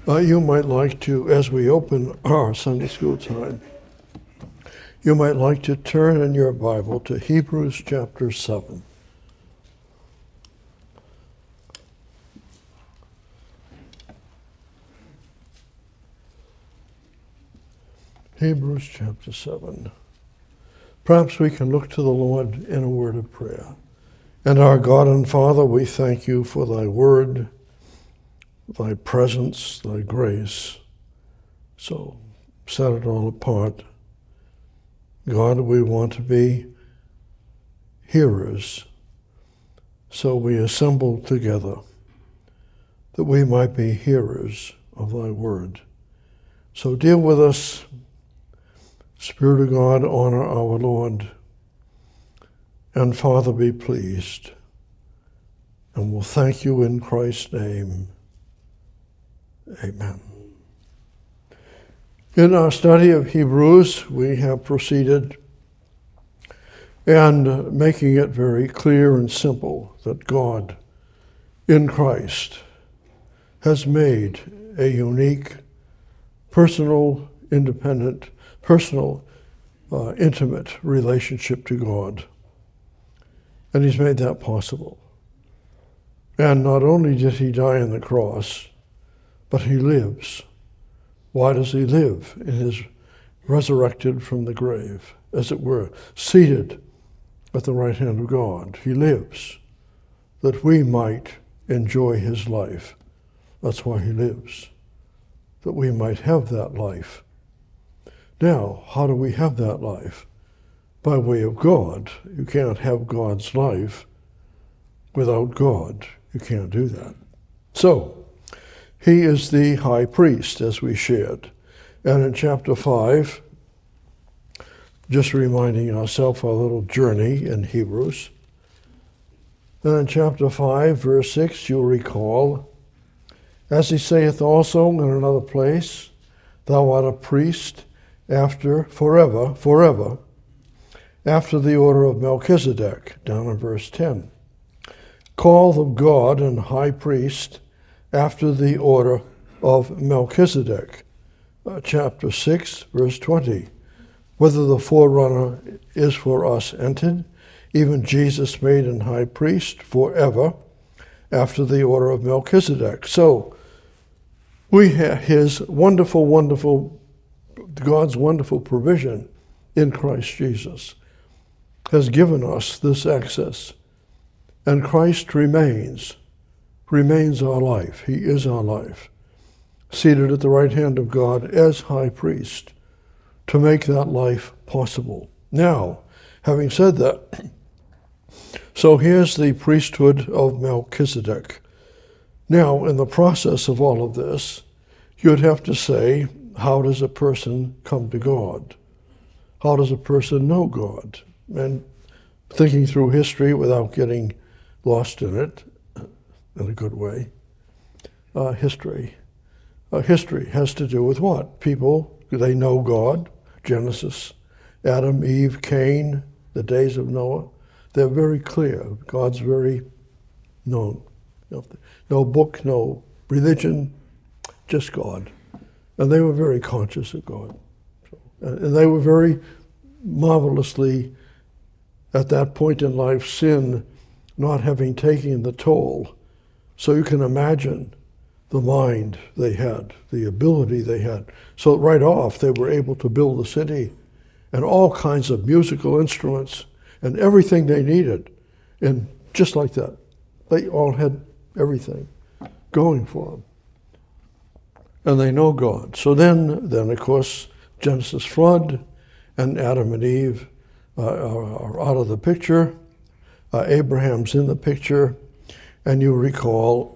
You might like to, as we open our Sunday school time, you might like to turn in your Bible to Hebrews chapter 7. Hebrews chapter 7. Perhaps we can look to the Lord in a word of prayer. And our God and Father, we thank you for thy word, thy presence, thy grace. So set it all apart. God, we want to be hearers. So we assemble together that we might be hearers of thy word. So deal with us. Spirit of God, honor our Lord. And Father, be pleased. And we'll thank you in Christ's name. Amen. In our study of Hebrews, we have proceeded and making it very clear and simple that God in Christ has made a unique, personal, independent, intimate relationship to God. And he's made that possible. And not only did he die on the cross, but he lives. Why does he live? In his resurrected from the grave, as it were, seated at the right hand of God. He lives that we might enjoy his life. That's why he lives, that we might have that life. Now, how do we have that life? By way of God. You can't have God's life without God. You can't do that. So, he is the high priest, as we shared. And in chapter 5, just reminding ourselves our little journey in Hebrews. And in chapter 5, verse 6, you'll recall, as he saith also in another place, thou art a priest forever, after the order of Melchizedek, down in verse 10. Called of God and high priest after the order of Melchizedek, chapter 6, verse 20. Whether the forerunner is for us entered, even Jesus made an high priest forever after the order of Melchizedek. So we have his God's wonderful provision in Christ Jesus has given us this access. And Christ remains our life. He is our life, seated at the right hand of God as high priest to make that life possible. Now, having said that, so here's the priesthood of Melchizedek. Now, in the process of all of this, you'd have to say, how does a person come to God? How does a person know God? And thinking through history without getting lost in it, in a good way, history has to do with what? People, they know God, Genesis, Adam, Eve, Cain, the days of Noah. They're very clear. God's very known. No book, no religion, just God. And they were very conscious of God. And they were very marvelously, at that point in life, sin not having taken the toll. So you can imagine the mind they had, the ability they had. So right off, they were able to build a city and all kinds of musical instruments and everything they needed. And just like that, they all had everything going for them. And they know God. So then of course, Genesis flood and Adam and Eve are out of the picture. Abraham's in the picture. And you recall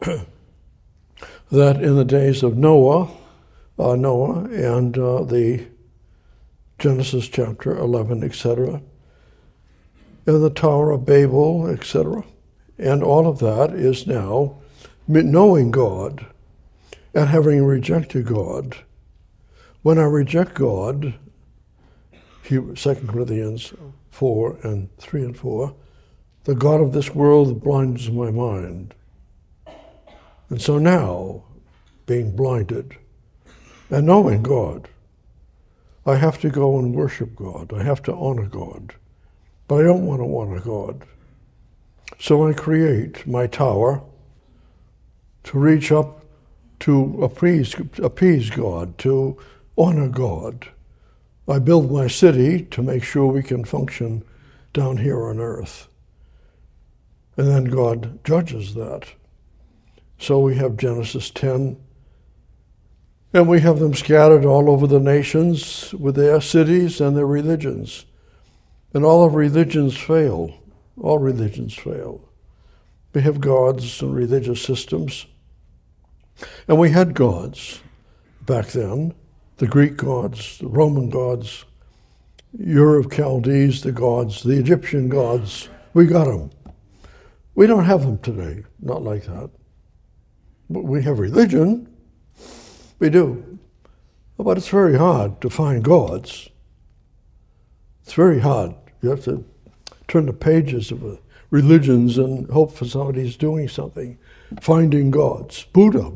that in the days of Noah and the Genesis chapter 11, etc., and the Tower of Babel, etc., and all of that is now knowing God and having rejected God. When I reject God, 2 Corinthians 4 and 3 and 4, the God of this world blinds my mind. And so now, being blinded, And knowing God, I have to go and worship God. I have to honor God. But I don't want to honor God. So I create my tower to reach up to appease God, to honor God. I build my city to make sure we can function down here on earth. And then God judges that. So we have Genesis 10, and we have them scattered all over the nations with their cities and their religions. And all of religions fail. All religions fail. We have gods and religious systems. And we had gods back then, the Greek gods, the Roman gods, Ur of Chaldees, the gods, the Egyptian gods. We got them. We don't have them today, not like that. But we have religion. We do. But it's very hard to find gods. It's very hard. You have to turn the pages of religions and hope for somebody's doing something. Finding gods. Buddha,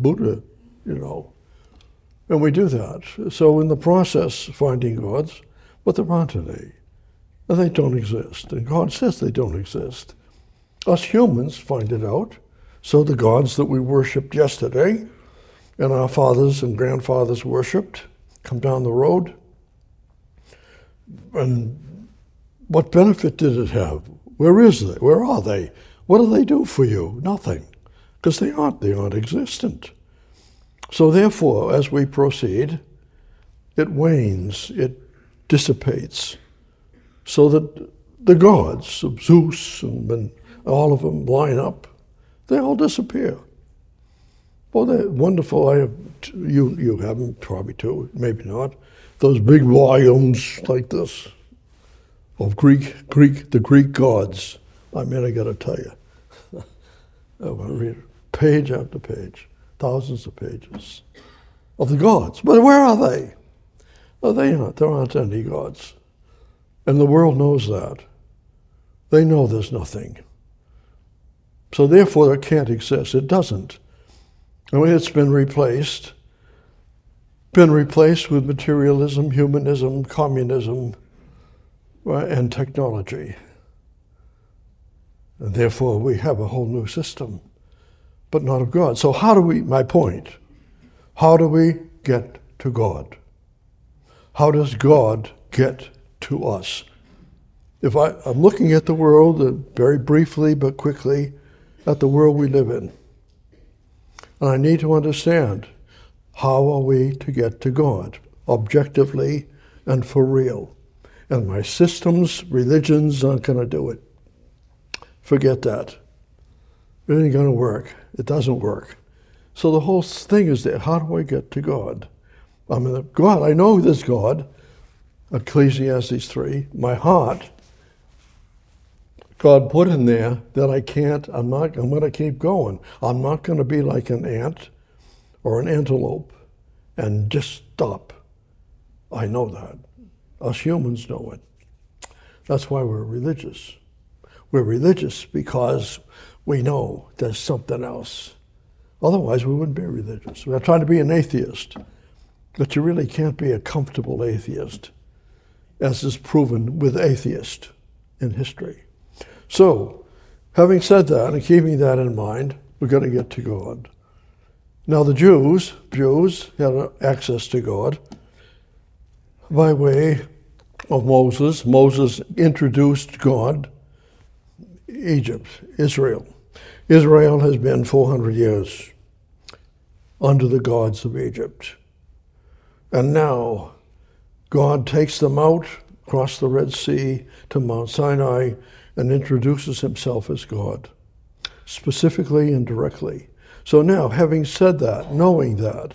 And we do that. So in the process, finding gods, but there aren't any. And they don't exist. And God says they don't exist. Us humans find it out. So the gods that we worshipped yesterday and our fathers and grandfathers worshipped come down the road. And what benefit did it have? Where is they? Where are they? What do they do for you? Nothing. Because they aren't existent. So therefore, as we proceed, it wanes, it dissipates, so that the gods of Zeus and all of them line up. They all disappear. Well, they're wonderful. You have them probably too, maybe not. Those big volumes like this of the Greek gods. I got to tell you. I want to read it page after page, thousands of pages of the gods. But where are they? Oh, there aren't any gods. And the world knows that. They know there's nothing. So therefore it can't exist. It doesn't. I mean, it's been replaced with materialism, humanism, communism, and technology. And therefore we have a whole new system, but not of God. So my point, how do we get to God? How does God get to us? If I'm looking at the world very briefly but quickly, at the world we live in. And I need to understand, how are we to get to God, objectively and for real? And my systems, religions aren't going to do it. Forget that. It ain't going to work. It doesn't work. So the whole thing is that, how do I get to God? I mean, God, I know this God, Ecclesiastes 3, my heart, God put in there that I'm going to keep going. I'm not going to be like an ant or an antelope and just stop. I know that. Us humans know it. That's why we're religious. We're religious because we know there's something else. Otherwise, we wouldn't be religious. We're trying to be an atheist, but you really can't be a comfortable atheist, as is proven with atheists in history. So, having said that and keeping that in mind, we've got to get to God. Now the Jews had access to God by way of Moses. Moses introduced God, Israel. Israel has been 400 years under the gods of Egypt. And now God takes them out across the Red Sea to Mount Sinai and introduces himself as God, specifically and directly. So now, having said that, knowing that,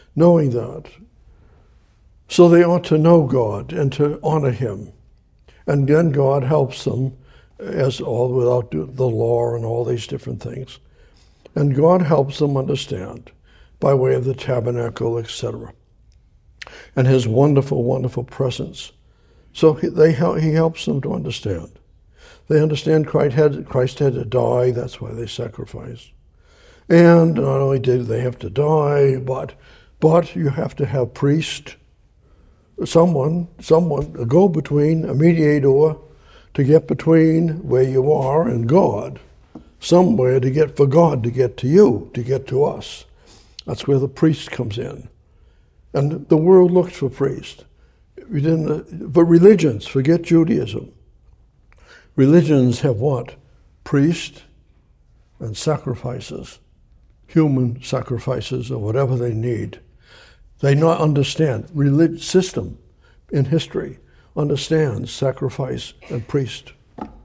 so they ought to know God and to honor him. And then God helps them, without the law and all these different things. And God helps them understand by way of the tabernacle, etc. And his wonderful, wonderful presence. So he helps them to understand. They understand Christ had to die, that's why they sacrifice. And not only did they have to die, but But you have to have priest, someone, a go-between, a mediator, to get between where you are and God. Somewhere to get for God to get to you, to get to us. That's where the priest comes in. And the world looked for priests. But religions, forget Judaism. Religions have what? Priests and sacrifices, human sacrifices or whatever they need. They not understand. Religious system in history understands sacrifice and priest.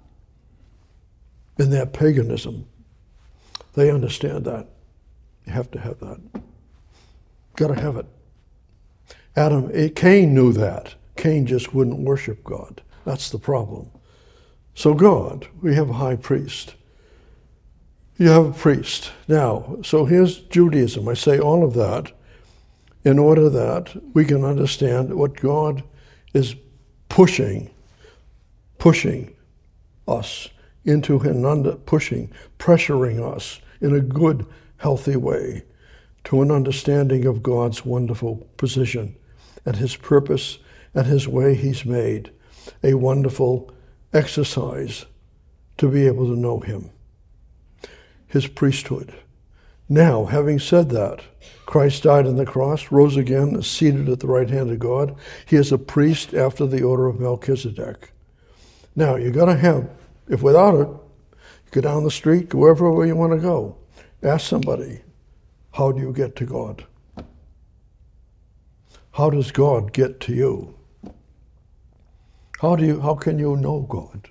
In their paganism, they understand that. You have to have that. Got to have it. Cain knew that. Cain just wouldn't worship God. That's the problem. So God, we have a high priest. You have a priest. Now, so here's Judaism. I say all of that in order that we can understand what God is pushing us into and pressuring us in a good, healthy way to an understanding of God's wonderful position and his purpose and his way he's made a wonderful exercise to be able to know him, his priesthood. Now, having said that, Christ died on the cross, rose again, is seated at the right hand of God. He is a priest after the order of Melchizedek. Now, you got to have, if without it, you go down the street, go wherever you want to go. Ask somebody, how do you get to God? How does God get to you? How can you know God?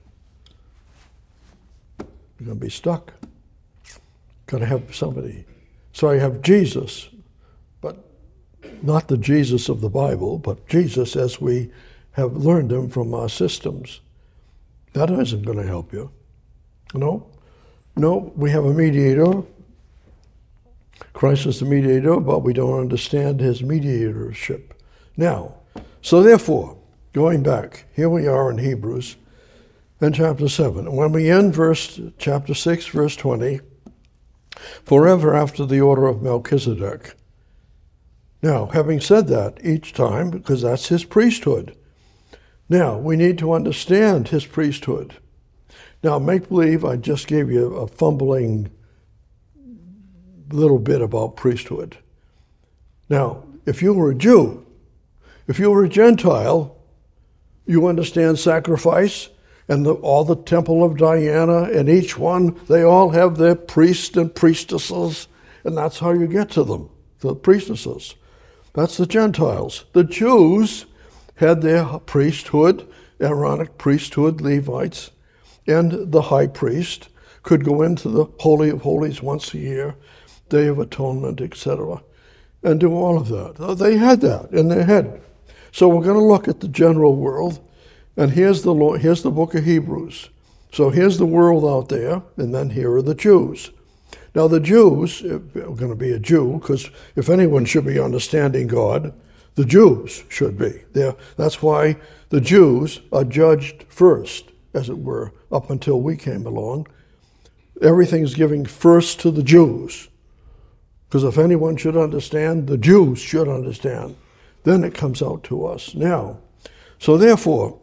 You're going to be stuck. Got to have somebody. So I have Jesus, but not the Jesus of the Bible, but Jesus as we have learned him from our systems. That isn't going to help you. No, we have a mediator. Christ is the mediator, but we don't understand his mediatorship. Now, so therefore, going back, here we are in Hebrews in chapter 7. When we end chapter 6, verse 20, forever after the order of Melchizedek. Now, having said that each time, because that's his priesthood, now we need to understand his priesthood. Now, make believe I just gave you a fumbling little bit about priesthood. Now, if you were a Jew, if you were a Gentile, you understand sacrifice and all the temple of Diana, and each one, they all have their priests and priestesses, and that's how you get to them, the priestesses. That's the Gentiles. The Jews had their priesthood, Aaronic priesthood, Levites, and the high priest could go into the Holy of Holies once a year, Day of Atonement, etc., and do all of that. They had that in their head. So we're going to look at the general world, and here's the book of Hebrews. So here's the world out there, and then here are the Jews. Now the Jews, we're going to be a Jew, because if anyone should be understanding God, the Jews should be. That's why the Jews are judged first, as it were, up until we came along. Everything's giving first to the Jews. Because if anyone should understand, the Jews should understand. Then it comes out to us. Now, so therefore,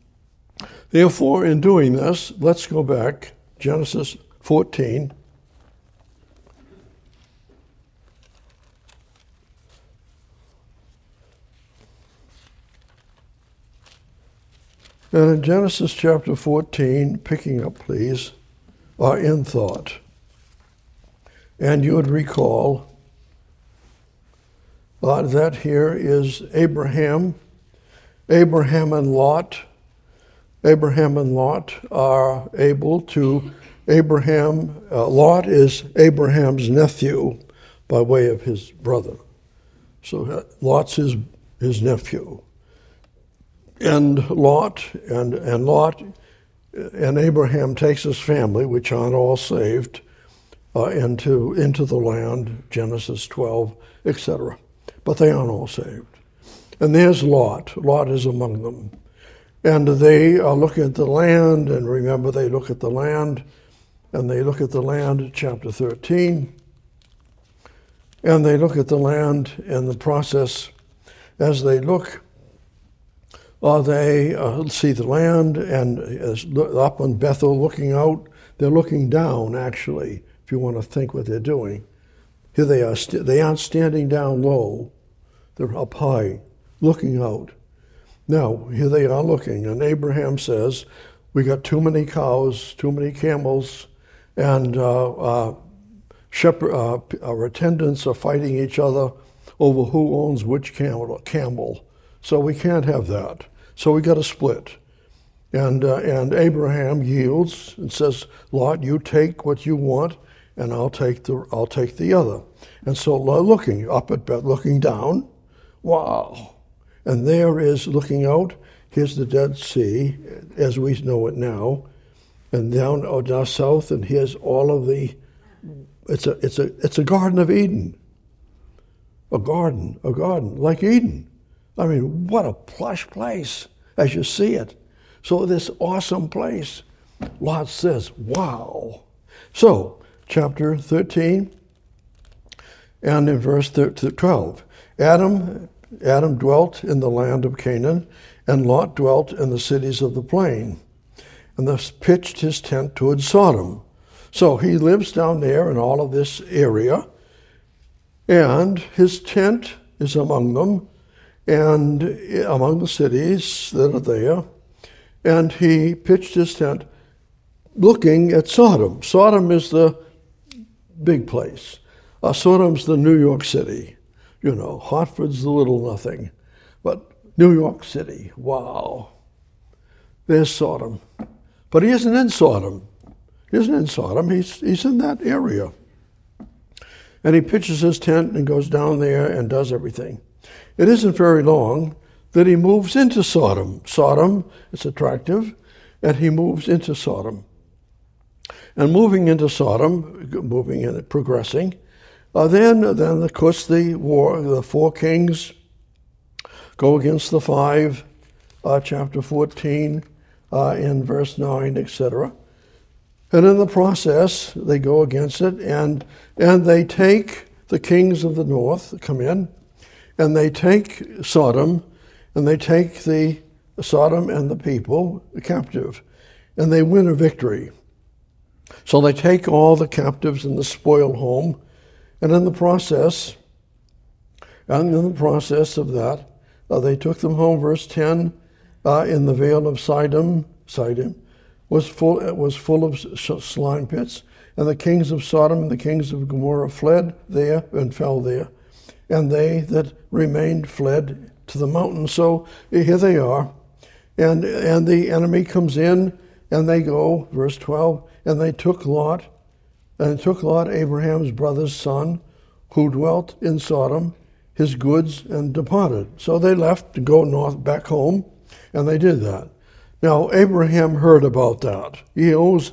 in doing this, let's go back, Genesis 14. And in Genesis chapter 14, picking up, please, our in thought. And you would recall that here is Abraham and Lot. Abraham and Lot are able to, Lot is Abraham's nephew by way of his brother. So Lot's his nephew. And Lot and Abraham takes his family, which aren't all saved, into the land, Genesis 12, etc. But they aren't all saved. And there's Lot. Lot is among them. And they are looking at the land, and remember they look at the land, and they look at the land, chapter 13. And they look at the land and the process. As they look, they see the land, and up on Bethel looking out, they're looking down, actually, if you want to think what they're doing. Here they are. They aren't standing down low. They're up high, looking out. Now, here they are looking, and Abraham says, we got too many cows, too many camels, and our attendants are fighting each other over who owns which camel. So we can't have that. So we got to split. And Abraham yields and says, Lot, you take what you want, and I'll take the other. And so looking up at Beth, looking down, wow. And there is, looking out, here's the Dead Sea, as we know it now, and down south, and here's all of the, it's a Garden of Eden. A garden, like Eden. I mean, what a plush place as you see it. So this awesome place, Lot says, wow. So, chapter 13, and in verse 12, Adam dwelt in the land of Canaan, and Lot dwelt in the cities of the plain, and thus pitched his tent towards Sodom. So he lives down there in all of this area, and his tent is among them, and among the cities that are there, and he pitched his tent looking at Sodom. Sodom is the big place. Sodom's the New York City. You know, Hartford's the little nothing. But New York City, wow. There's Sodom. But he isn't in Sodom. He isn't in Sodom. He's in that area. And he pitches his tent and goes down there and does everything. It isn't very long that he moves into Sodom. Sodom is attractive, and he moves into Sodom. And moving into Sodom, progressing, then of course the 4 kings go against the 5, chapter 14, in verse 9, etc. And in the process, they go against it, and they take the kings of the north, come in, and they take Sodom, and they take the Sodom and the people captive, and they win a victory. So they take all the captives and the spoil home, and in the process of that, they took them home. Verse 10, in the vale of Sidon was full of slime pits, and the kings of Sodom and the kings of Gomorrah fled there and fell there, and they that remained fled to the mountains. So here they are, and the enemy comes in, and they go, verse 12, and they took Lot, Abraham's brother's son, who dwelt in Sodom, his goods, and departed. So they left to go north, back home, and they did that. Now, Abraham heard about that. He owes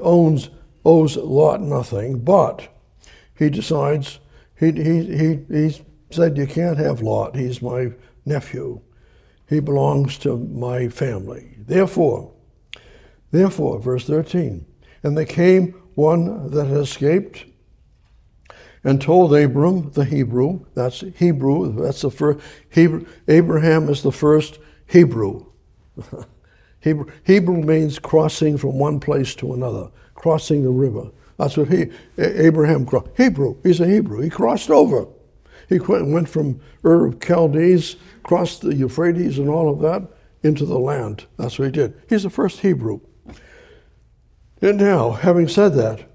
Lot nothing, but he decides, he said, you can't have Lot. He's my nephew. He belongs to my family. Therefore, verse 13, and there came one that had escaped and told Abram, the Hebrew, that's the first, Abraham is the first Hebrew. Hebrew means crossing from one place to another, crossing the river. That's what Abraham crossed. Hebrew, he's a Hebrew. He crossed over. He went from Ur of Chaldees, crossed the Euphrates and all of that, into the land. That's what he did. He's the first Hebrew. And now, having said that,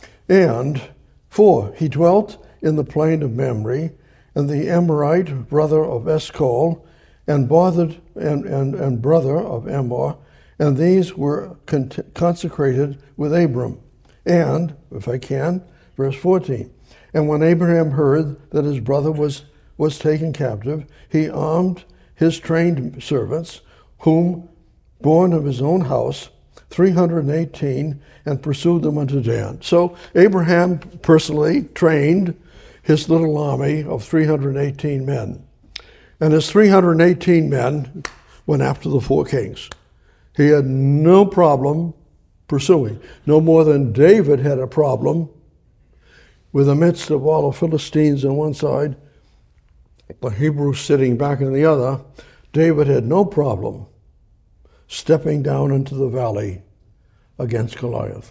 for he dwelt in the plain of Mamre, and the Amorite brother of Eshcol, and brother of Ammor, and these were consecrated with Abram. And, if I can, verse 14, and when Abraham heard that his brother was taken captive, he armed his trained servants, whom, born of his own house, 318, and pursued them unto Dan. So Abraham personally trained his little army of 318 men. And his 318 men went after the 4 kings. He had no problem pursuing, no more than David had a problem with the midst of all the Philistines on one side, the Hebrews sitting back on the other, David had no problem stepping down into the valley against Goliath.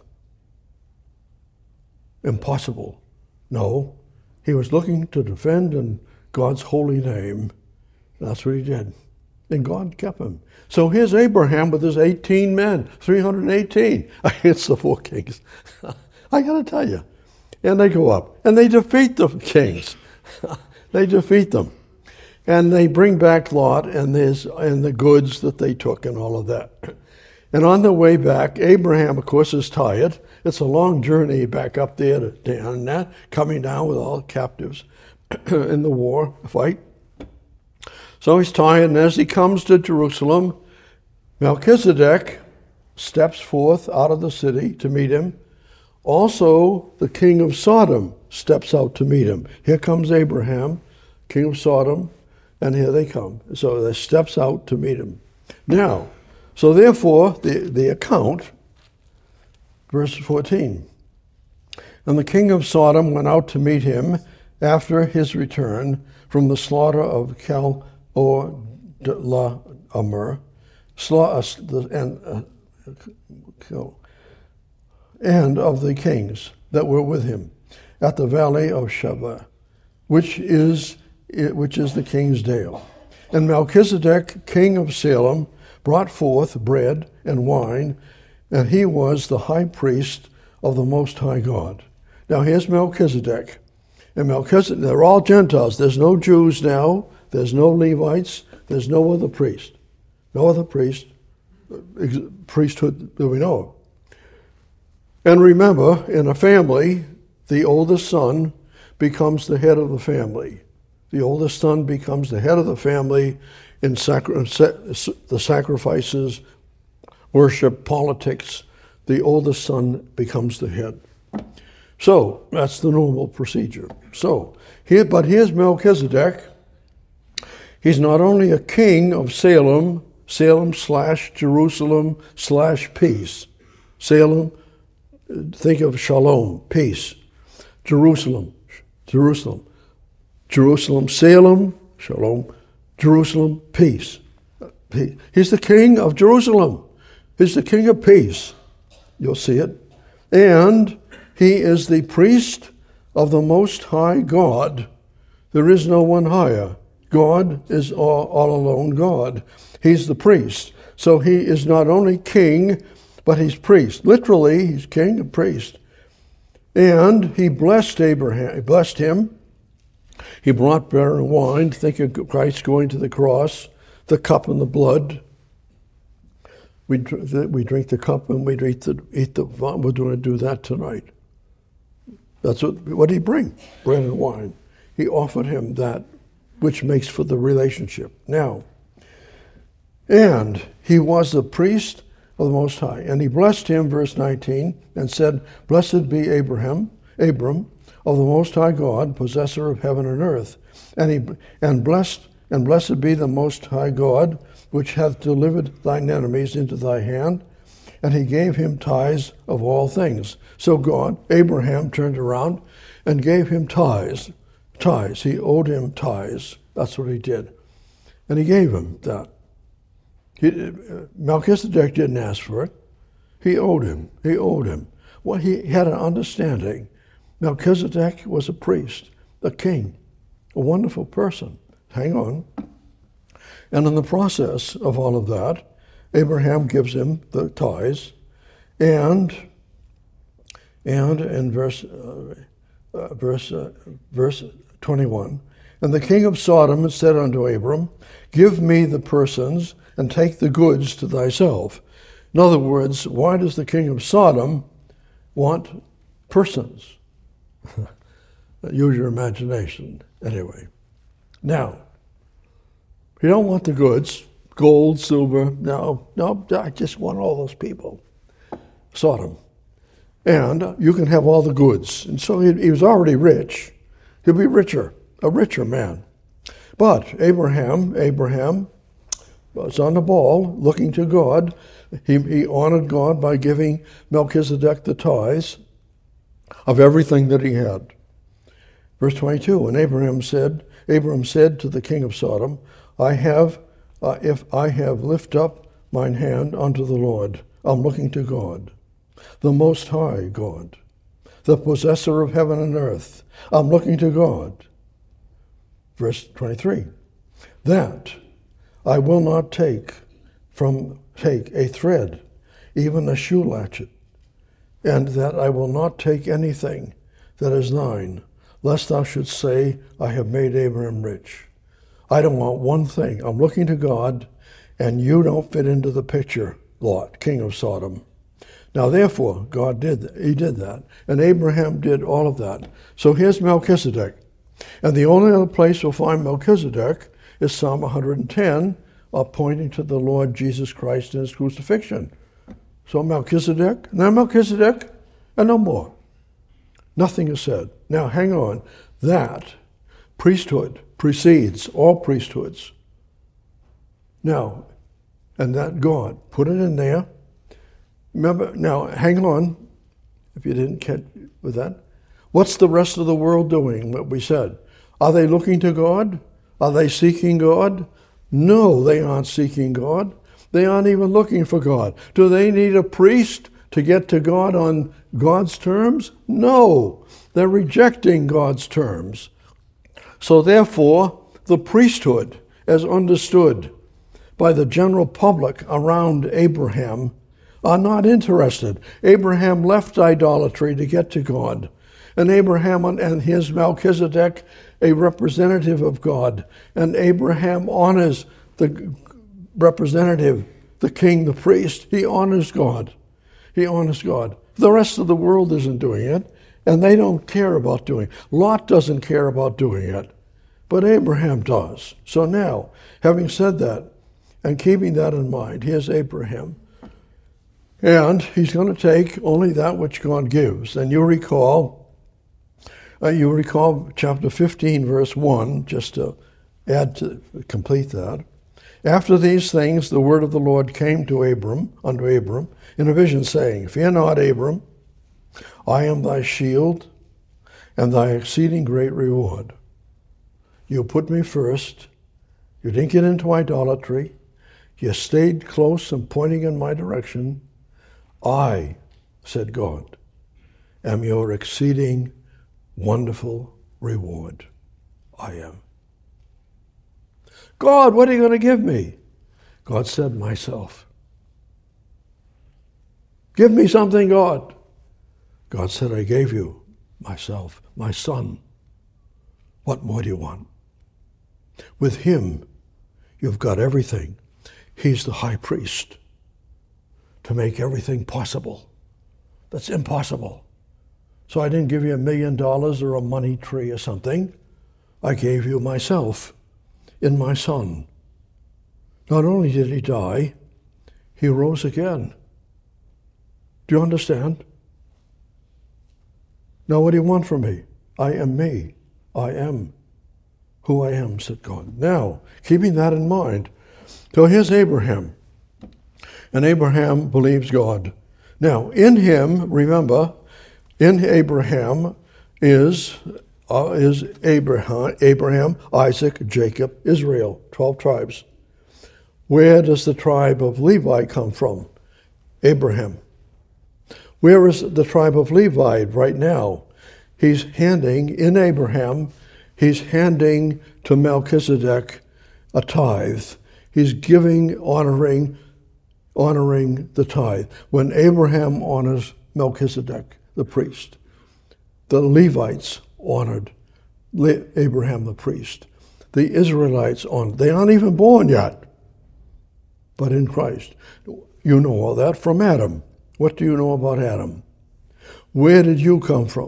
Impossible. No, he was looking to defend in God's holy name. That's what he did. And God kept him. So here's Abraham with his 18 men, 318 against the 4 kings. I got to tell you. And they go up, and they defeat the kings. They defeat them. And they bring back Lot and the goods that they took and all of that. And on the way back, Abraham, of course, is tired. It's a long journey back up there to Dan and that, coming down with all the captives in the war fight. So he's tired, and as he comes to Jerusalem, Melchizedek steps forth out of the city to meet him. Also, the king of Sodom steps out to meet him. Here comes Abraham, king of Sodom, and here they come. So they steps out to meet him. Now, so therefore, the account, verse 14. And the king of Sodom went out to meet him after his return from the slaughter of Chedorlaomer, and of the kings that were with him at the valley of Shaveh, which is the king's dale. And Melchizedek, king of Salem, brought forth bread and wine, and he was the high priest of the Most High God. Now here's Melchizedek. And Melchizedek, they're all Gentiles. There's no Jews now. There's no Levites. There's no other priest. No other priesthood that we know of. And remember, in a family, the oldest son becomes the head of the family. The oldest son becomes the head of the family in the sacrifices, worship, politics. The oldest son becomes the head. So that's the normal procedure. So here's Melchizedek. He's not only a king of Salem / Jerusalem / peace. Salem, think of shalom, peace. Jerusalem, Salem, shalom, Jerusalem, peace. He's the king of Jerusalem. He's the king of peace. You'll see it. And he is the priest of the Most High God. There is no one higher. God is all alone God. He's the priest. So he is not only king, but he's priest. Literally, he's king and priest. And he blessed Abraham. He blessed him. He brought bread and wine. Think of Christ going to the cross, the cup and the blood. We drink the cup and we eat the wine. We're going to do that tonight. That's what did he bring? Bread and wine. He offered him that, which makes for the relationship. Now, and he was the priest of the Most High. And he blessed him, verse 19, and said, Blessed be Abram, of the Most High God, possessor of heaven and earth. And blessed be the Most High God, which hath delivered thine enemies into thy hand. And he gave him tithes of all things. So Abraham turned around and gave him tithes. He owed him tithes. That's what he did. And he gave him that. Melchizedek didn't ask for it. He owed him. Well, he had an understanding. Melchizedek was a priest, a king, a wonderful person. Hang on. And in the process of all of that, Abraham gives him the tithes, and in verse 21, and the king of Sodom said unto Abram, Give me the persons and take the goods to thyself. In other words, why does the king of Sodom want persons? Use your imagination. Anyway. Now, you don't want the goods, gold, silver. No, I just want all those people. Sodom. And you can have all the goods. And so he was already rich. He'll be richer, a richer man. But Abraham was on the ball, looking to God. He honored God by giving Melchizedek the tithes of everything that he had. Verse 22, and Abram said to the king of Sodom, if I have lift up mine hand unto the Lord, I'm looking to God, the Most High God, the possessor of heaven and earth. I'm looking to God. Verse 23, that I will not take a thread, even a shoe latchet, and that I will not take anything that is thine, lest thou shouldst say, I have made Abraham rich. I don't want one thing. I'm looking to God, and you don't fit into the picture, Lot, king of Sodom. Now, therefore, God did that. And Abraham did all of that. So here's Melchizedek. And the only other place we'll find Melchizedek is Psalm 110, pointing to the Lord Jesus Christ and his crucifixion. So Melchizedek, now Melchizedek, and no more. Nothing is said. Now, hang on. That priesthood precedes all priesthoods. Now, and that God, put it in there. Remember, now, hang on, if you didn't catch with that. What's the rest of the world doing, what we said? Are they looking to God? Are they seeking God? No, they aren't seeking God. They aren't even looking for God. Do they need a priest to get to God on God's terms? No, they're rejecting God's terms. So therefore, the priesthood, as understood by the general public around Abraham, are not interested. Abraham left idolatry to get to God. And Abraham and his Melchizedek, a representative of God. And Abraham honors the representative, the king, the priest. He honors God. He honors God. The rest of the world isn't doing it, and they don't care about doing it. Lot doesn't care about doing it, but Abraham does. So now, having said that, and keeping that in mind, here's Abraham. And he's going to take only that which God gives. And you recall chapter 15, verse 1, just to complete that. After these things, the word of the Lord came unto Abram, in a vision, saying, Fear not, Abram, I am thy shield and thy exceeding great reward. You put me first. You didn't get into idolatry. You stayed close and pointing in my direction. I, said God, am your exceeding wonderful reward. I am. God, what are you going to give me? God said, myself. Give me something, God. God said, I gave you myself, my son. What more do you want? With him, you've got everything. He's the high priest to make everything possible. That's impossible. So I didn't give you $1 million or a money tree or something. I gave you myself in my son. Not only did he die, he rose again. Do you understand? Now what do you want from me? I am me. I am who I am, said God. Now, keeping that in mind, so here's Abraham. And Abraham believes God. Now, in him, remember, in Abraham is Abraham, Isaac, Jacob, Israel, 12 tribes. Where does the tribe of Levi come from? Abraham. Where is the tribe of Levi right now? He's handing, in Abraham, he's handing to Melchizedek a tithe. He's giving, honoring the tithe. When Abraham honors Melchizedek, the priest, the Levites honored Abraham the priest. The Israelites honored. They aren't even born yet, but in Christ. You know all that from Adam. What do you know about Adam? Where did you come from?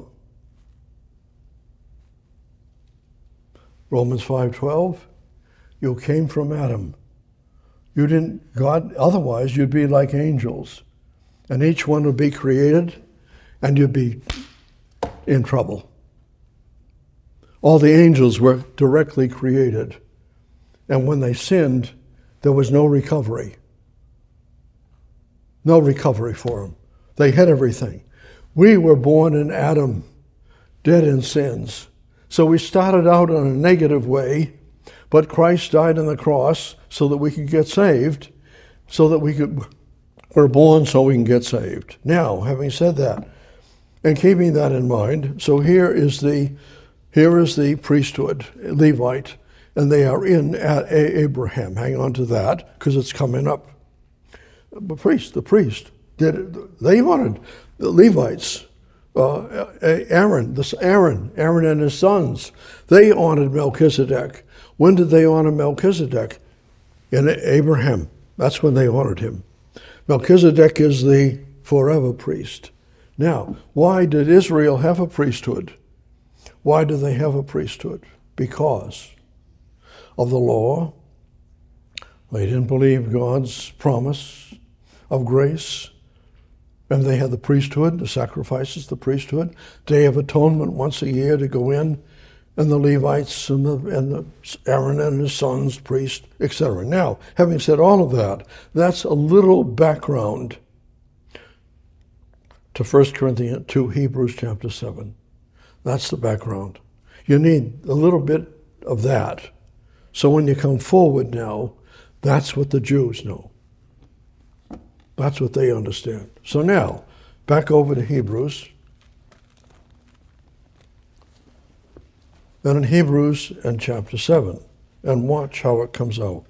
Romans 5:12, you came from Adam. You didn't, God, otherwise you'd be like angels. And each one would be created, and you'd be in trouble. All the angels were directly created. And when they sinned, there was no recovery. No recovery for them. They had everything. We were born in Adam, dead in sins. So we started out in a negative way, but Christ died on the cross so that we could get saved, so that we're born so we can get saved. Now, having said that, and keeping that in mind, so here is the priesthood, Levite, and they are in Abraham. Hang on to that, because it's coming up. The priest, they honored the Levites. Aaron and his sons, they honored Melchizedek. When did they honor Melchizedek? In Abraham. That's when they honored him. Melchizedek is the forever priest. Now, why did Israel have a priesthood? Why do they have a priesthood? Because of the law. They didn't believe God's promise of grace. And they had the priesthood, the sacrifices, the priesthood, Day of Atonement once a year to go in, and the Levites and the Aaron and his sons, priests, etc. Now, having said all of that, that's a little background to 1 Corinthians, to Hebrews chapter 7. That's the background. You need a little bit of that. So when you come forward now, that's what the Jews know. That's what they understand. So now, back over to Hebrews. And in Hebrews and chapter 7, and watch how it comes out.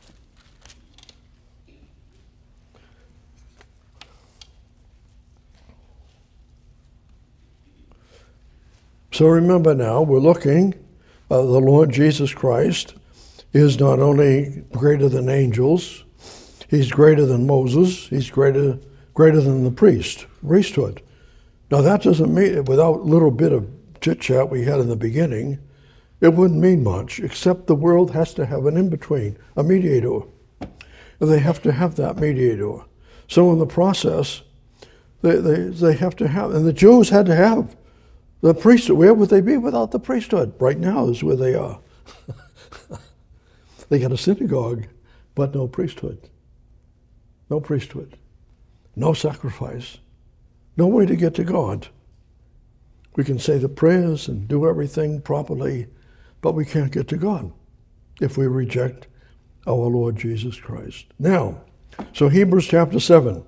So remember now, we're looking, the Lord Jesus Christ is not only greater than angels, he's greater than Moses, he's greater than the priesthood. Now that doesn't mean, without a little bit of chit-chat we had in the beginning, it wouldn't mean much, except the world has to have an in-between, a mediator. And they have to have that mediator. So in the process, they have to have, and the Jews had to have the priesthood. Where would they be without the priesthood? Right now is where they are. They got a synagogue, but no priesthood. No priesthood. No sacrifice. No way to get to God. We can say the prayers and do everything properly, but we can't get to God if we reject our Lord Jesus Christ. Now, so Hebrews chapter 7.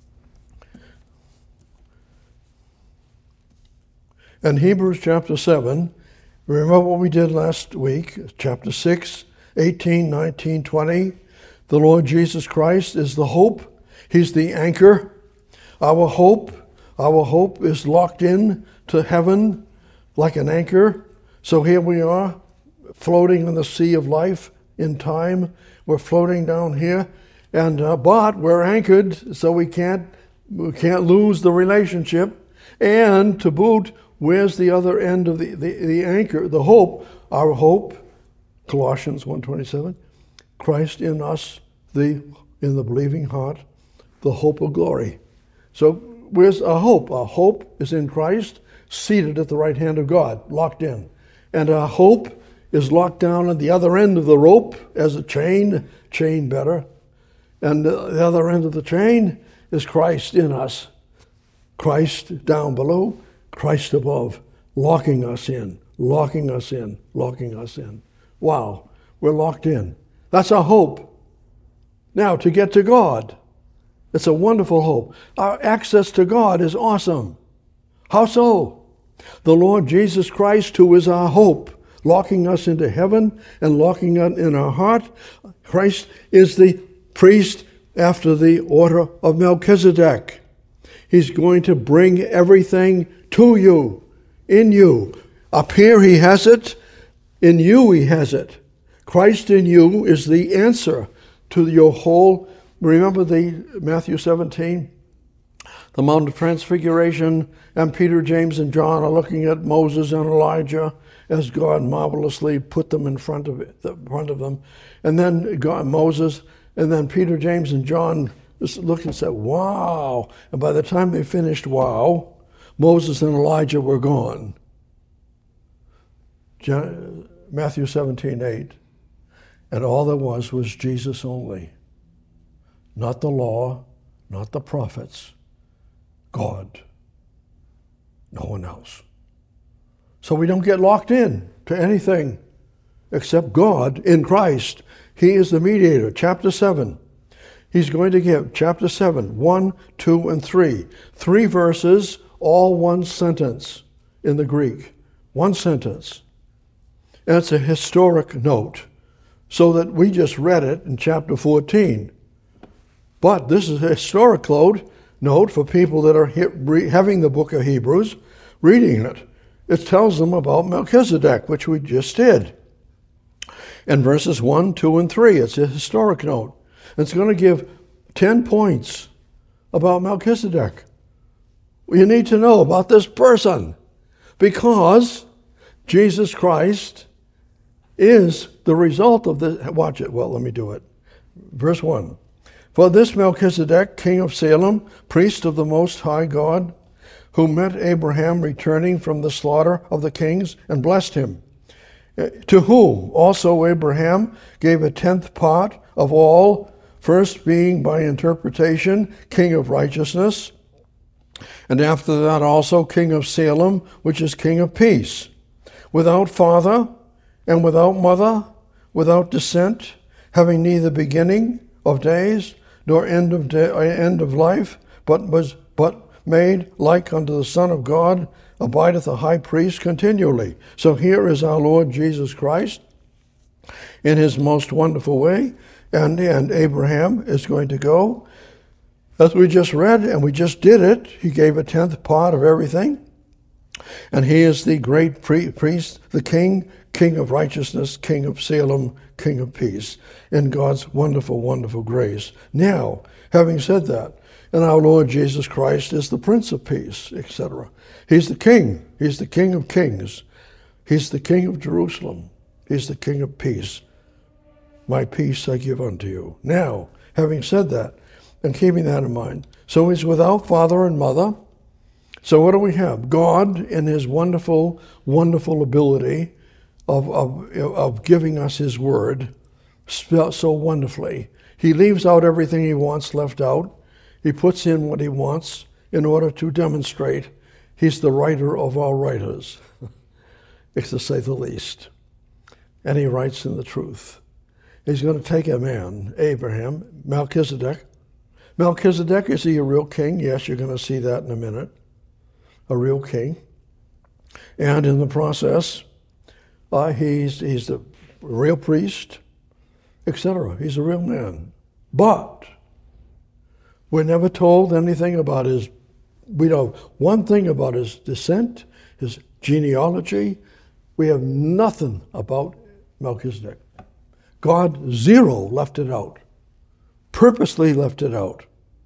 And Hebrews chapter 7, remember what we did last week, chapter 6, 18, 19, 20. The Lord Jesus Christ is the hope. He's the anchor. Our hope is locked in to heaven like an anchor. So here we are, floating in the sea of life in time. We're floating down here, and but we're anchored, so we can't lose the relationship. And to boot, where's the other end of the anchor, the hope? Our hope, Colossians 1:27, Christ in us, in the believing heart, the hope of glory. So where's our hope? Our hope is in Christ, seated at the right hand of God, locked in. And our hope is locked down at the other end of the rope as a chain better. And the other end of the chain is Christ in us. Christ down below, Christ above, locking us in, locking us in, locking us in. Wow, we're locked in. That's our hope. Now, to get to God, it's a wonderful hope. Our access to God is awesome. How so? The Lord Jesus Christ, who is our hope, locking us into heaven and locking us in our heart. Christ is the priest after the order of Melchizedek. He's going to bring everything to you, in you. Up here he has it, in you he has it. Christ in you is the answer to your whole. Remember the Matthew 17, the Mount of Transfiguration, and Peter, James, and John are looking at Moses and Elijah as God marvelously put them in front of them. And then Moses, and then Peter, James, and John looked and said, wow. And by the time they finished, wow, Moses and Elijah were gone. Matthew 17:8. And all there was Jesus only. Not the law, not the prophets. God. No one else. So we don't get locked in to anything except God in Christ. He is the mediator. Chapter 7. He's going to give, chapter 7, 1, 2, and 3. 3 verses, all one sentence in the Greek. One sentence. And it's a historic note, so that we just read it in chapter 14. But this is a historic note for people that are having the book of Hebrews, reading it. It tells them about Melchizedek, which we just did. In verses 1, 2, and 3, it's a historic note. It's going to give 10 points about Melchizedek. You need to know about this person because Jesus Christ is the result of this. Watch it. Well, let me do it. Verse 1. For this Melchizedek, king of Salem, priest of the Most High God, who met Abraham returning from the slaughter of the kings and blessed him, to whom also Abraham gave a 10th part of all, first being by interpretation king of righteousness, and after that also king of Salem, which is king of peace, without father and without mother, without descent, having neither beginning of days nor end of life, but made like unto the Son of God, abideth a high priest continually. So here is our Lord Jesus Christ in his most wonderful way, and Abraham is going to go, as we just read, and we just did it. He gave a 10th part of everything, and he is the great priest, the king of righteousness, king of Salem, king of peace, in God's wonderful, wonderful grace. Now, having said that, and our Lord Jesus Christ is the Prince of Peace, etc. He's the King. He's the King of Kings. He's the King of Jerusalem. He's the King of Peace. My peace I give unto you. Now, having said that, and keeping that in mind, so he's without father and mother. So what do we have? God, in his wonderful, wonderful ability of giving us his word so wonderfully. He leaves out everything he wants left out. He puts in what he wants in order to demonstrate he's the writer of all writers, to say the least. And he writes in the truth. He's going to take a man, Abraham, Melchizedek. Melchizedek, is he a real king? Yes, you're going to see that in a minute. A real king. And in the process, he's the real priest, etc. He's a real man. But we're never told anything about we know one thing about his descent, his genealogy. We have nothing about Melchizedek. God, zero, left it out. Purposely left it out.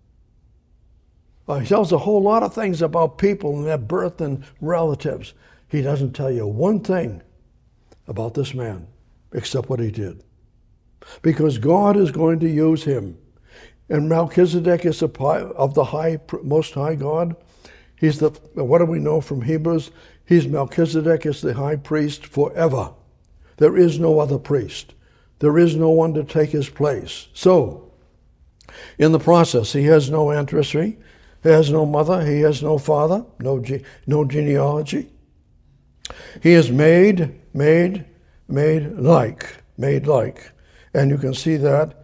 He tells a whole lot of things about people and their birth and relatives. He doesn't tell you one thing about this man, except what he did. Because God is going to use him. And Melchizedek is of the Most High God. He's what do we know from Hebrews? Melchizedek is the high priest forever. There is no other priest. There is no one to take his place. So, in the process, he has no ancestry. He has no mother. He has no father. No genealogy. He is made like. And you can see that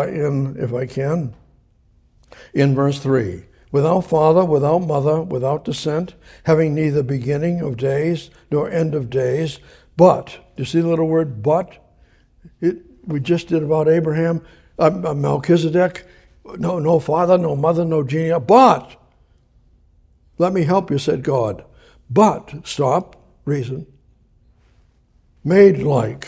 in verse 3. Without father, without mother, without descent, having neither beginning of days nor end of days, but, do you see the little word but? We just did about Abraham, Melchizedek, no father, no mother, no genealogy, but, let me help you, said God. But, stop, reason, made like,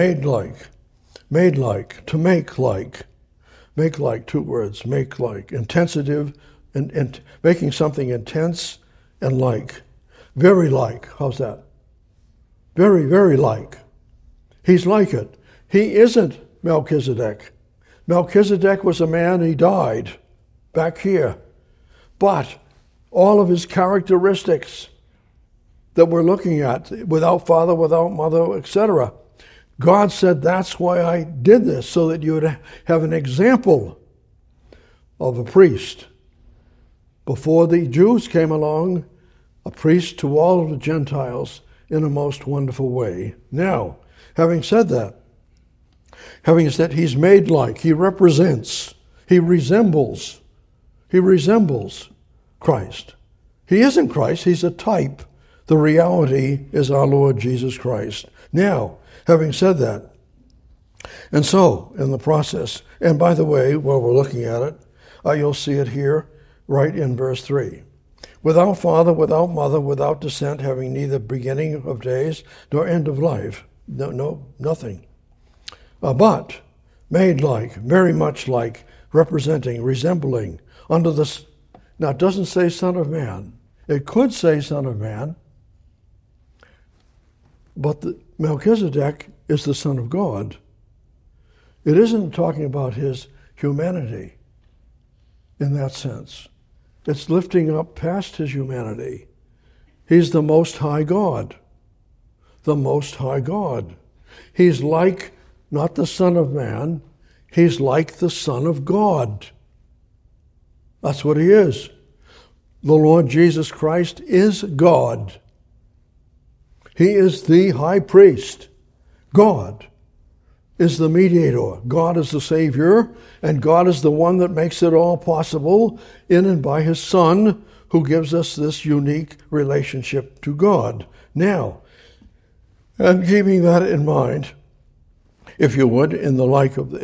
to make like, 2 words, make like, intensive, and making something intense and like, very like, how's that? Very, very like. He's like it. He isn't Melchizedek. Melchizedek was a man, he died back here. But all of his characteristics that we're looking at, without father, without mother, etc., God said, that's why I did this, so that you would have an example of a priest. Before the Jews came along, a priest to all of the Gentiles, in a most wonderful way. Now, having said that, he's made like, he represents, he resembles Christ. He isn't Christ, he's a type. The reality is our Lord Jesus Christ. Now, having said that, and so, in the process, and by the way, while we're looking at it, you'll see it here, right in verse 3. Without father, without mother, without descent, having neither beginning of days nor end of life. No, nothing. But made like, very much like, representing, resembling, under the... Now, it doesn't say Son of Man. It could say Son of Man, but Melchizedek is the Son of God. It isn't talking about his humanity in that sense. It's lifting up past his humanity. He's the Most High God. The Most High God. He's like, not the Son of Man, he's like the Son of God. That's what he is. The Lord Jesus Christ is God. He is the high priest. God is the mediator. God is the Savior, and God is the one that makes it all possible in and by his Son, who gives us this unique relationship to God. Now, and keeping that in mind, if you would, in all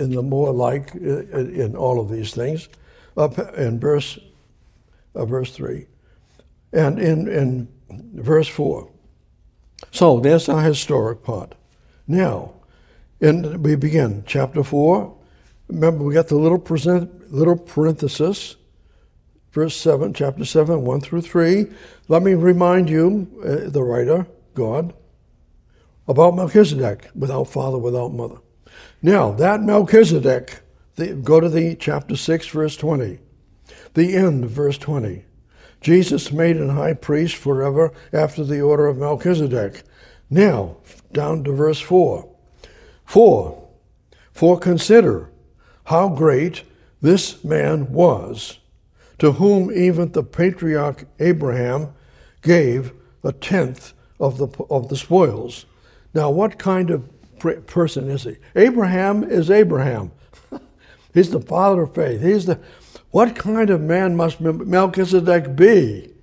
of these things, up in verse 3, and in verse 4. So there's our historic part. Now, we begin chapter 4. Remember, we got the little parenthesis, verse 7, chapter 7, 1 through 3. Let me remind you, the writer, God, about Melchizedek, without father, without mother. Now, that Melchizedek, go to the chapter 6, verse 20. The end of verse 20. Jesus made an high priest forever after the order of Melchizedek. Now, down to verse 4. For consider how great this man was, to whom even the patriarch Abraham gave a tenth of the spoils. Now, what kind of person is he? Abraham is Abraham. He's the father of faith. What kind of man must Melchizedek be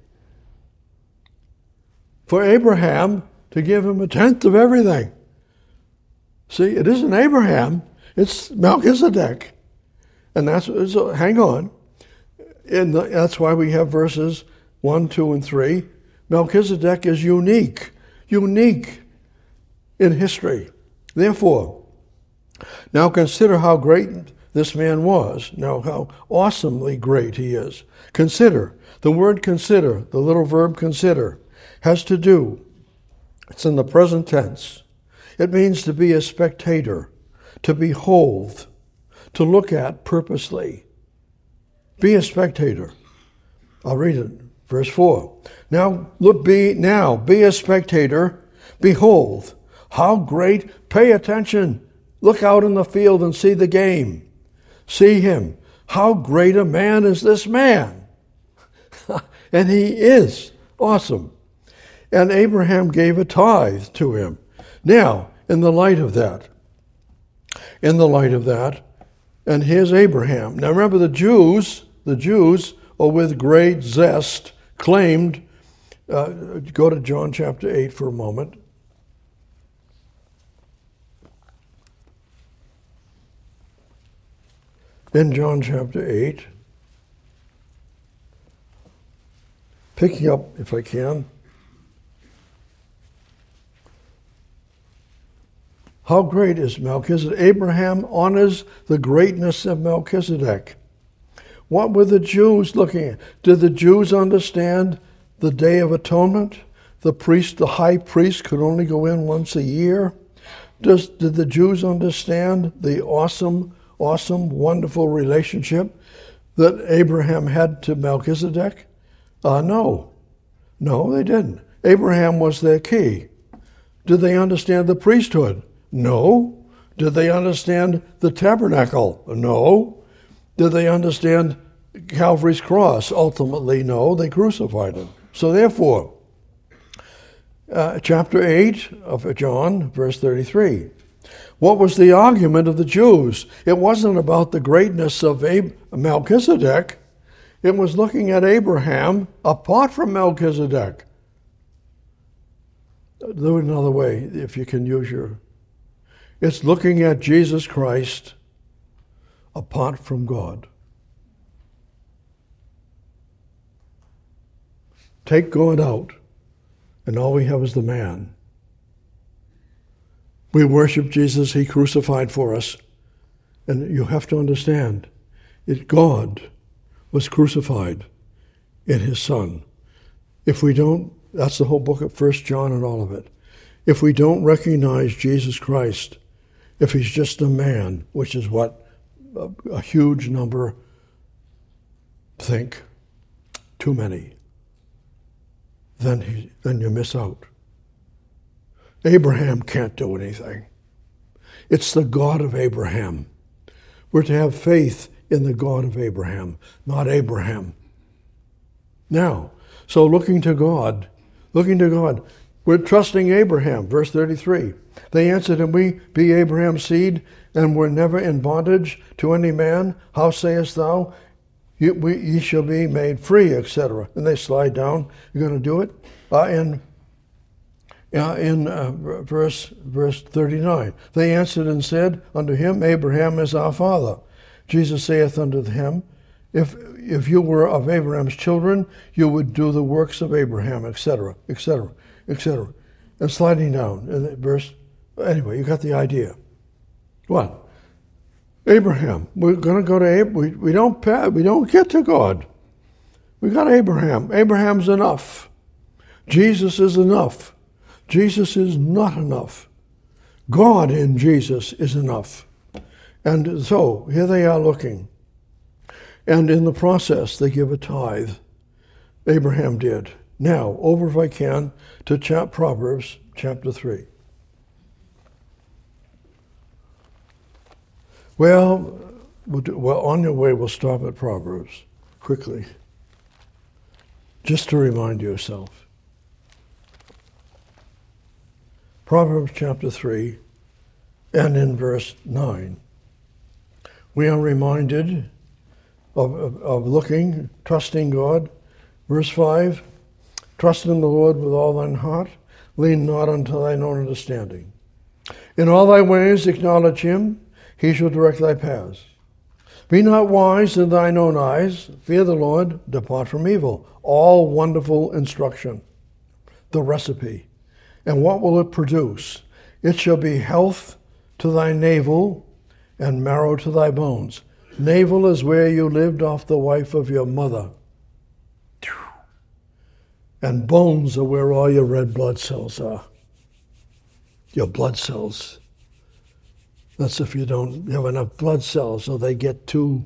for Abraham to give him a tenth of everything? See, it isn't Abraham, it's Melchizedek. And hang on. That's why we have verses 1, 2, and 3. Melchizedek is unique in history. Therefore, now consider how great this man was. Now, how awesomely great he is. Consider. The word consider, the little verb consider, has to do, it's in the present tense. It means to be a spectator, to behold, to look at purposely. Be a spectator. I'll read it. Verse 4. Now, be a spectator. Behold, how great, pay attention. Look out in the field and see the game. See him. How great a man is this man? And he is awesome. And Abraham gave a tithe to him. Now, in the light of that, and here's Abraham. Now remember, the Jews, with great zest, claimed, go to John chapter 8 for a moment. In John chapter 8, picking up, if I can, how great is Melchizedek? Abraham honors the greatness of Melchizedek. What were the Jews looking at? Did the Jews understand the Day of Atonement? The high priest could only go in once a year. Did the Jews understand the awesome, wonderful relationship that Abraham had to Melchizedek? No, they didn't. Abraham was their key. Did they understand the priesthood? No. Did they understand the tabernacle? No. Did they understand Calvary's cross? Ultimately, no. They crucified him. So therefore, chapter 8 of John, verse 33. What was the argument of the Jews? It wasn't about the greatness of Melchizedek. It was looking at Abraham apart from Melchizedek. Do it another way, if you can use your... It's looking at Jesus Christ apart from God. Take God out, and all we have is the man. We worship Jesus, he crucified for us. And you have to understand, God was crucified in his Son. If we don't, that's the whole book of 1 John and all of it. If we don't recognize Jesus Christ, if he's just a man, which is what a huge number think, too many, then you miss out. Abraham can't do anything. It's the God of Abraham. We're to have faith in the God of Abraham, not Abraham. Now, so looking to God, we're trusting Abraham. Verse 33. They answered him, we be Abraham's seed, and were never in bondage to any man. How sayest thou, ye shall be made free, etc. And they slide down. You're going to do it? In verse 39. They answered and said unto him, Abraham is our father. Jesus saith unto him, if you were of Abraham's children, you would do the works of Abraham, etc., etc., etc. And sliding down in verse, anyway, you got the idea. What? Abraham. We're going to go to Abraham. We don't get to God. We got Abraham. Abraham's enough. Jesus is enough. Jesus is not enough. God in Jesus is enough. And so here they are looking. And in the process, they give a tithe. Abraham did. Now, over if I can, to Proverbs chapter 3. Well, on your way, we'll stop at Proverbs quickly, just to remind yourself. Proverbs chapter 3, and in verse 9, we are reminded of looking, trusting God. Verse 5, trust in the Lord with all thine heart, lean not unto thine own understanding. In all thy ways acknowledge him, he shall direct thy paths. Be not wise in thine own eyes, fear the Lord, depart from evil. All wonderful instruction, the recipe. And what will it produce? It shall be health to thy navel and marrow to thy bones. Navel is where you lived off the wife of your mother. And bones are where all your red blood cells are. Your blood cells. That's if you don't have enough blood cells, so they get too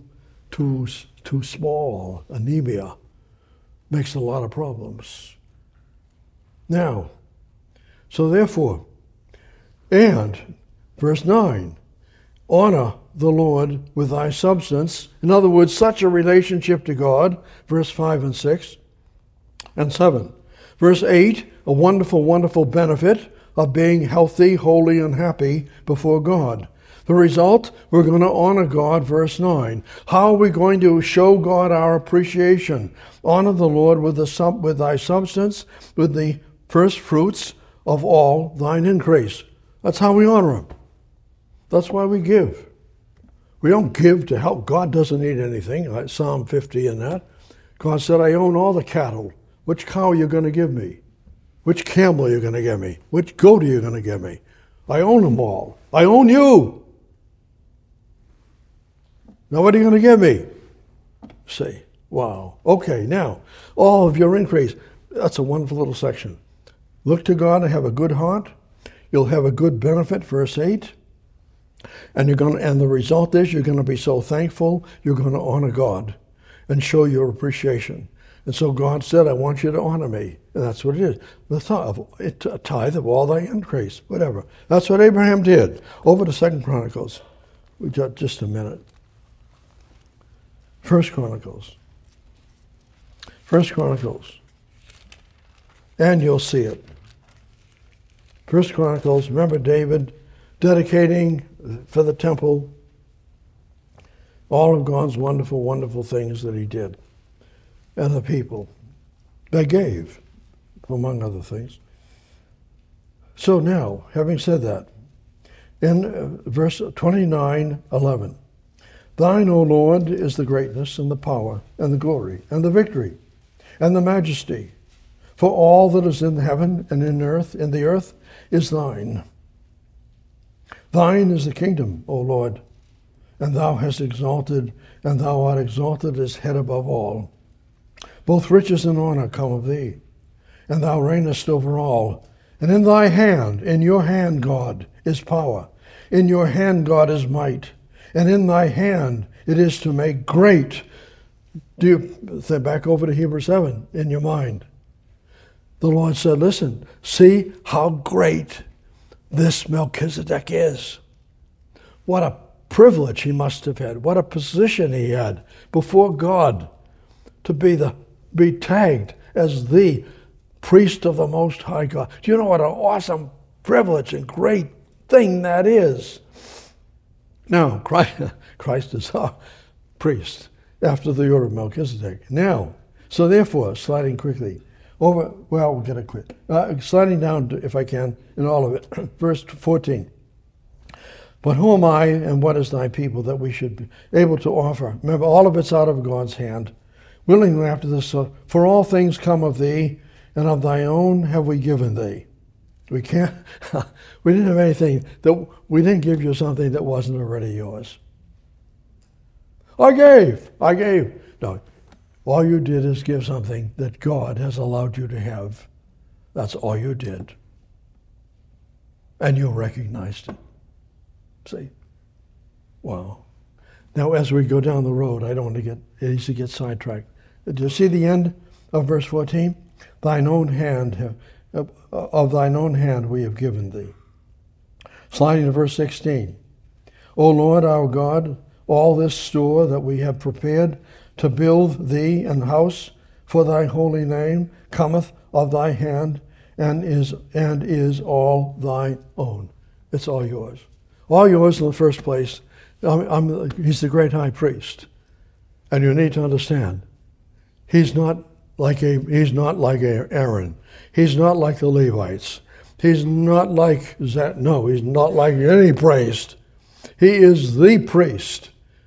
small. Anemia makes a lot of problems. Now, so therefore, and verse 9, honor the Lord with thy substance. In other words, such a relationship to God, verse 5 and 6 and 7. Verse 8, a wonderful, wonderful benefit of being healthy, holy, and happy before God. The result, we're going to honor God, verse 9. How are we going to show God our appreciation? Honor the Lord with thy substance, with the first fruits of all thine increase. That's how we honor him. That's why we give. We don't give to help. God doesn't need anything, like Psalm 50 and that. God said, I own all the cattle. Which cow are you going to give me? Which camel are you going to give me? Which goat are you going to give me? I own them all. I own you. Now what are you going to give me? See, wow. Okay, now, all of your increase. That's a wonderful little section. Look to God and have a good heart. You'll have a good benefit, verse 8. And the result is you're going to be so thankful, you're going to honor God and show your appreciation. And so God said, I want you to honor me. And that's what it is. A tithe of all thy increase, whatever. That's what Abraham did. Over to 2 Chronicles. We got just a minute. 1 Chronicles. 1 Chronicles. And you'll see it. First Chronicles, remember David dedicating for the temple all of God's wonderful, wonderful things that he did. And the people, they gave, among other things. So now, having said that, in verse 29:11, Thine, O Lord, is the greatness and the power and the glory and the victory and the majesty. For all that is in heaven and in the earth is thine. Thine is the kingdom, O Lord, and thou hast exalted, and thou art exalted as head above all. Both riches and honor come of thee, and thou reignest over all. And in thy hand, in your hand, God, is power. In your hand, God, is might. And in thy hand it is to make great. Do you say back over to Hebrews 7 in your mind? The Lord said, listen, see how great this Melchizedek is. What a privilege he must have had. What a position he had before God to be tagged as the priest of the Most High God. Do you know what an awesome privilege and great thing that is? Now, Christ is our priest after the order of Melchizedek. Now, so therefore, sliding quickly over, well, we'll get it quick. Sliding down, if I can, in all of it. Verse 14. But who am I and what is thy people that we should be able to offer? Remember, all of it's out of God's hand. Willingly after this, for all things come of thee, and of thy own have we given thee. We can't, we didn't have anything, we didn't give you something that wasn't already yours. I gave. No, all you did is give something that God has allowed you to have. That's all you did. And you recognized it. See? Wow. Now, as we go down the road, I don't want to get easy to get sidetracked. Do you see the end of verse 14? Thine own hand, of thine own hand we have given thee. Sliding to verse 16. O Lord our God, all this store that we have prepared to build thee an house for thy holy name cometh of thy hand and is all thine own. It's all yours. All yours in the first place. He's the great high priest. And you need to understand, he's not like Aaron. He's not like the Levites. He's not like he's not like any priest. He is the priest.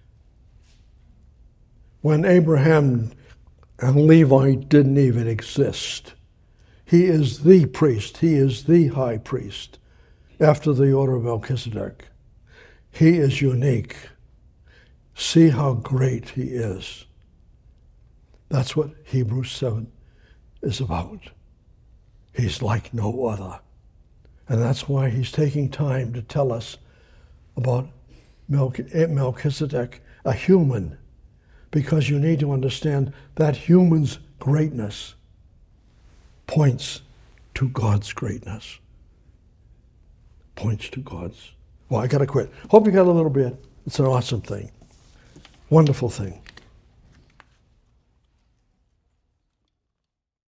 When Abraham and Levi didn't even exist, he is the priest. He is the high priest after the order of Melchizedek. He is unique. See how great he is. That's what Hebrews 7 is about. He's like no other. And that's why he's taking time to tell us about Melchizedek, a human, because you need to understand that human's greatness points to God's greatness. Points to God's. Well, I got to quit. Hope you got a little bit. It's an awesome thing. Wonderful thing.